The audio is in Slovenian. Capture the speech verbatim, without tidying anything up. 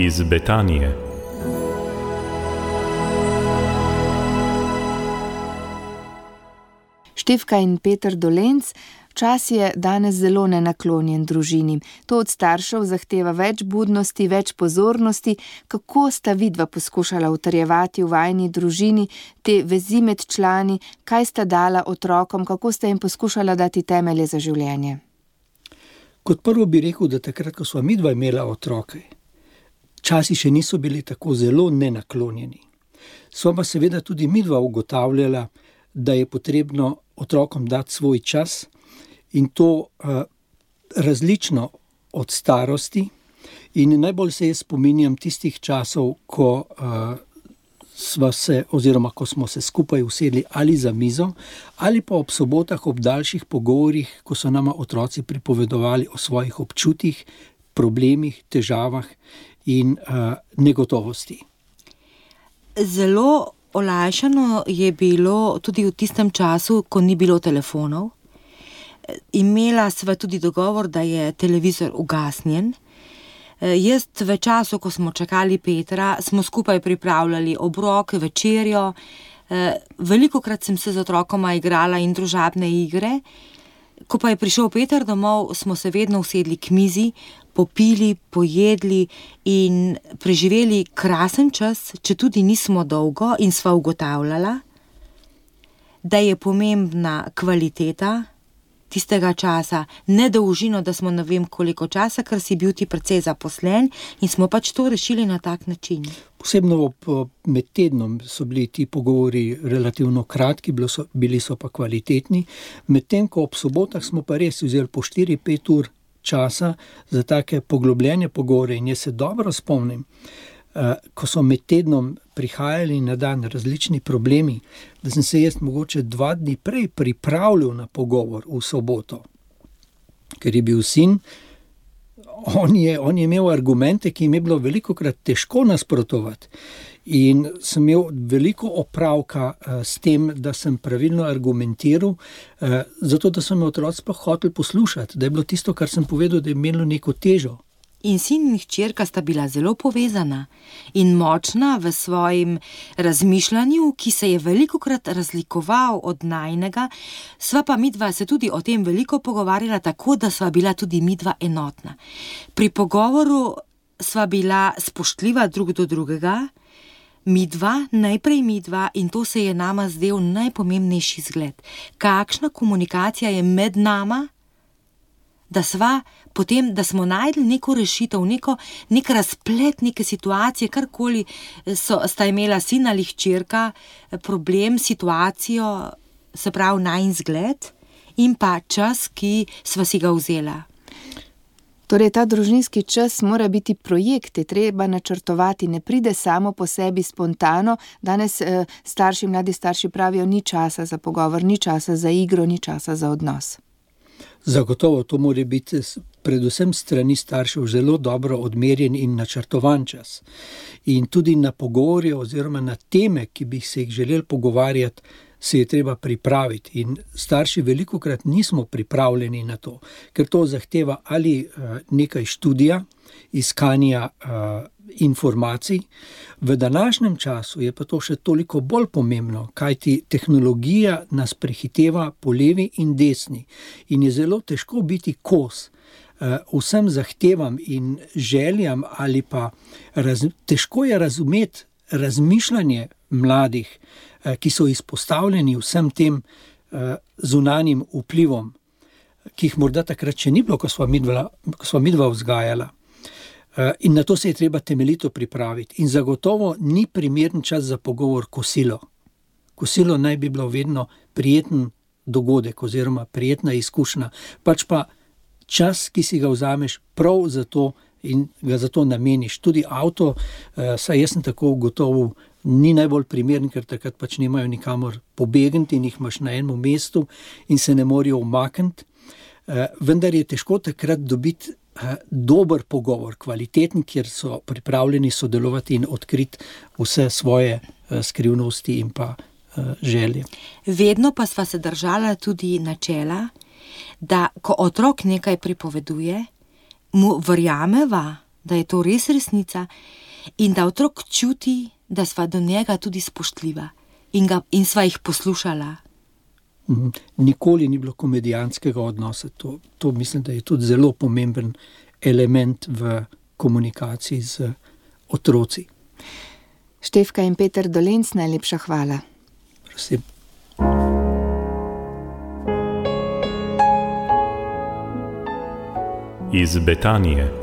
iz Betanije. Štefka in Peter Dolenc, čas je danes zelo nenaklonjen družini. To od staršev zahteva več budnosti, več pozornosti. Kako sta vidva poskušala utrjevati v vajini družini te vezi med člani, kaj sta dala otrokom, kako sta jim poskušala dati temelje za življenje? Kot prvo bi rekel, da takrat, ko sva midva imela otroke, časi še niso bili tako zelo nenaklonjeni. Sva pa seveda tudi midva ugotavljala, da je potrebno otrokom dati svoj čas in to uh, različno od starosti. In najbolj se jaz spominjam tistih časov, ko uh, sva se, oziroma ko smo se skupaj usedli ali za mizo, ali pa ob sobotah ob daljših pogovorih, ko so nama otroci pripovedovali o svojih občutjih, problemih, težavah in uh, negotovosti. Zelo olajšano je bilo tudi v tistem času, ko ni bilo telefonov. Imela sva tudi dogovor, da je televizor ugasnjen. Jaz v času, ko smo čakali Petra, smo skupaj pripravljali obrok, večerjo. Velikokrat sem se z otrokoma igrala in družabne igre. Ko pa je prišel Peter domov, smo se vedno usedli k mizi, popili, pojedli in preživeli krasen čas, če tudi nismo dolgo, in sva ugotavljala, da je pomembna kvaliteta tistega časa, ne dolžino, da smo ne vem koliko časa, ker si bil ti precej zaposlen in smo pač to rešili na tak način. Posebno med tednom so bili ti pogovori relativno kratki, bili so pa kvalitetni, medtem ko ob sobotah smo pa res vzeli po štiri pet ur časa za take poglobljene pogovore. In jaz se dobro spomnim, ko so med tednom prihajali na dan različni problemi, da sem se jaz mogoče dva dni prej pripravljal na pogovor v soboto, ker je bil sin, on je, on je imel argumente, ki jim je bilo velikokrat težko nasprotovati. In sem imel veliko opravka uh, s tem, da sem pravilno argumentiral, uh, zato da so me otroci sploh hoteli poslušati, da je bilo tisto, kar sem povedal, da je imelo neko težo. In sin in hčerka sta bila zelo povezana in močna v svojem razmišljanju, ki se je velikokrat razlikoval od najnega. Sva pa midva se tudi o tem veliko pogovarjala, tako da sva bila tudi midva enotna. Pri pogovoru sva bila spoštljiva drug do drugega, midva, najprej midva, in to se je nama zdel najpomembnejši zgled. Kakšna komunikacija je med nama, da sva potem, da smo najdli neko rešitev, neko, nek razplet neke situacije, karkoli so, sta imela sin ali hčerka, problem, situacijo, se pravi najin zgled in pa čas, ki sva si ga vzela. Torej, ta družinski čas mora biti projekt, je treba načrtovati, ne pride samo po sebi spontano. Danes eh, starši, mladi starši pravijo, ni časa za pogovor, ni časa za igro, ni časa za odnos. Zagotovo to mora biti predvsem strani staršev zelo dobro odmerjen in načrtovan čas. In tudi na pogovore oziroma na teme, ki bi se jih želeli pogovarjati, se je treba pripraviti. In starši velikokrat nismo pripravljeni na to, ker to zahteva ali uh, nekaj študija, iskanja uh, informacij. V današnjem času je pa to še toliko bolj pomembno, kajti tehnologija nas prehiteva po levi in desni in je zelo težko biti kos uh, vsem zahtevam in željam, ali pa raz, težko je razumeti razmišljanje mladih, uh, ki so izpostavljeni vsem tem uh, zunanjim vplivom, ki jih morda takrat še ni bilo, ko sva midva, ko sva midva vzgajala. In na to se je treba temeljito pripraviti. In zagotovo ni primeren čas za pogovor kosilo. Kosilo naj bi bilo vedno prijeten dogodek oziroma prijetna izkušnja. Pač pa čas, ki si ga vzameš prav za to in ga za to nameniš. Tudi avto, saj jaz sem tako ugotovil, ni najbolj primeren, ker takrat pač nimajo nikamor pobegniti in jih imaš na enem mestu in se ne morajo umakniti. Vendar je težko takrat dobiti dober pogovor, kvaliteten, kjer so pripravljeni sodelovati in odkriti vse svoje skrivnosti in pa želje. Vedno pa sva se držala tudi načela, da ko otrok nekaj pripoveduje, mu verjameva da je to res resnica in da otrok čuti, da sva do njega tudi spoštljiva in, ga, in sva jih poslušala. Nikoli ni bilo komedijanskega odnosa. To, to mislim, da je tudi zelo pomemben element v komunikaciji z otroci. Štefka in Peter Dolenc, najlepša hvala. Prosim. Iz Betanije.